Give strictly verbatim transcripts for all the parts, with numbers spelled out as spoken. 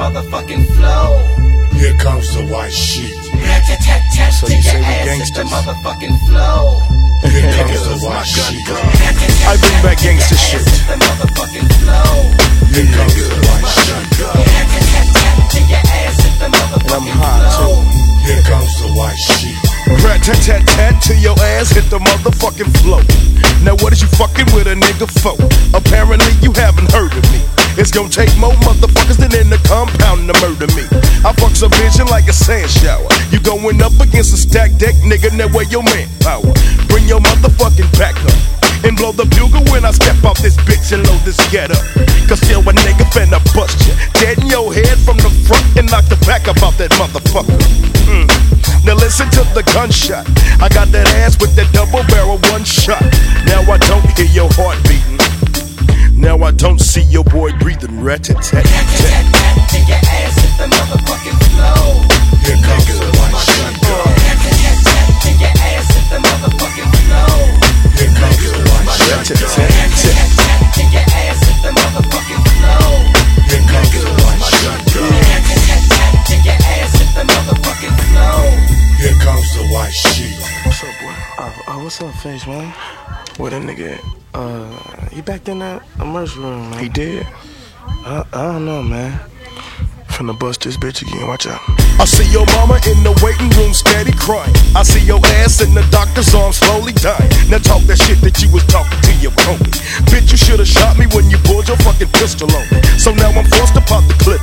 motherfucking flow. Here comes the white sheet. Rat-tat-tat-tat So to you your say we ass, it's gangsters? the motherfucking flow. Here comes the white sheet. I bring back gangsta shit. It's the motherfucking flow. Here comes the white sheet. Rat-tat-tat-tat to your ass, it's the And I'm motherfucking hot flow. too. Here comes the white sheet. Rat tat tat tat to your ass, hit the motherfucking flow. Now what is you fucking with a nigga for? Apparently you haven't heard of me. It's gonna take more motherfuckers than in the compound to murder me. I fucks a vision like a sand shower. You going up against a stacked deck, nigga, now where your manpower? Bring your motherfucking back up and blow the bugle when I step off this bitch and load this get up. Cause still a nigga finna bust ya dead in your head from the front and knock the back up off that motherfucker. Mm. Now listen to the gunshot. I got that ass with that double barrel one shot. Now I don't hear your heart beating. Now I don't see your boy breathing. Rat-tat-tat-tat. Rat-tat-tat-tat to your ass, it's the motherfucking flow. Here comes the white sheet. Rat-tat-tat-tat to your ass, it's the motherfucking flow. Here comes the white sheet. Rat-tat-tat-tat. Rat-tat-tat-tat to your ass, it's the motherfucking flow. Here comes the white sheet. Rat-tat-tat-tat to your ass, it's the motherfucking flow. Here comes the white sheet. What's up, boy? Oh, oh, what's up, Face, man? Where that nigga at? Uh, he back in that emergency room, man. He did? I, I don't know, man. Finna bust this bitch again, watch out. I see your mama in the waiting room steady crying. I see your ass in the doctor's arms slowly dying. Now talk that shit that you was talking to your homie. Bitch, you should've shot me when you pulled your fucking pistol on me. So now I'm forced to pop the clip.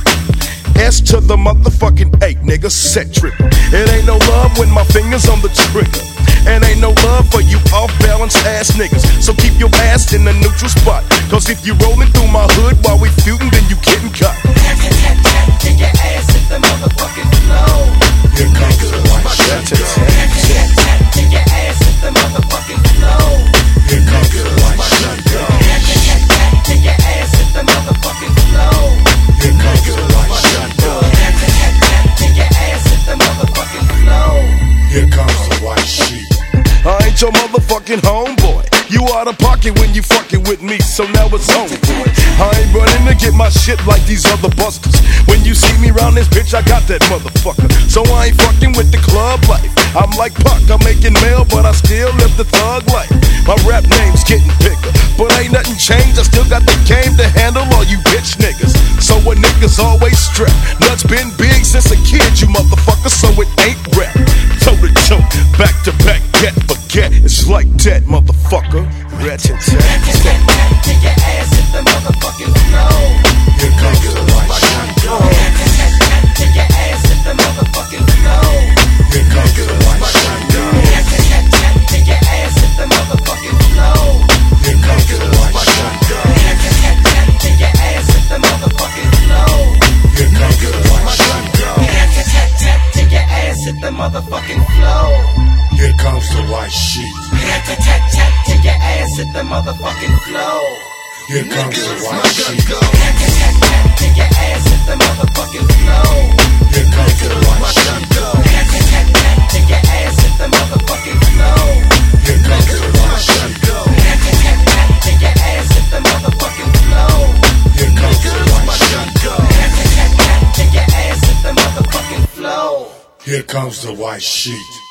S to the motherfucking eight, nigga, set trippin'. It ain't no love when my fingers on the trigger. And ain't no love for you off-balance ass niggas. So keep your ass in the neutral spot. Cause if you rollin' through my hood while we feudin', then you getting caught. Rat-tat-tat-tat to your ass, it's the motherfucking flow. Here comes the white sheet. Rat-tat-tat-tat to your ass, it's the motherfucking flow. Here comes the white sheet. Rat-tat-tat-tat to your ass, it's the motherfucking flow. Here comes the white sheet. Rat-tat-tat-tat to your ass, it's the motherfucking flow. Here comes the white sheet. I ain't your motherfucking homeboy. You out of pocket when you fucking with me, so now it's on, boy. I ain't running to get my shit like these other busters. When you see me round this bitch, I got that motherfucker. So I ain't fucking with the club life. I'm like Puck, I'm making mail, but I still live the thug life. My rap name's getting bigger, but ain't nothing changed. I still got the game to handle all you bitch niggas. So a niggas always strapped. Nuts been big since a kid, you motherfucker, so it ain't rap. Toe to toe, back to back, get forget. It's like that, motherfucker. Rat-tat-tat-tat. Rat-tat-tat-tat to your ass, it's the motherfucking flow. Here comes the white sheet. Rat-tat-tat-tat to your ass, it's the motherfucking flow. Here comes the white sheet. Rat-tat-tat-tat to your ass, it's the motherfucking flow. Here comes the white sheet. Rat-tat-tat-tat to your ass, it's the motherfucking flow. Here comes the white sheet. Rat-tat-tat-tat to your ass, it's the motherfucking flow. Here comes the white sheet. Rat-tat-tat-tat to your ass, it's the motherfucking flow. Here comes the white sheet. Rat-tat-tat-tat to your ass, it's the motherfucking flow. Here comes the white sheet. Rat-tat-tat-tat to your ass, it's the motherfucking flow. Here comes the white sheet. Rat-tat-tat-tat to your ass, it's the motherfucking flow. Here comes the white sheet. Rat-tat-tat-tat to your ass, it's the motherfucking flow. Here comes the white sheet.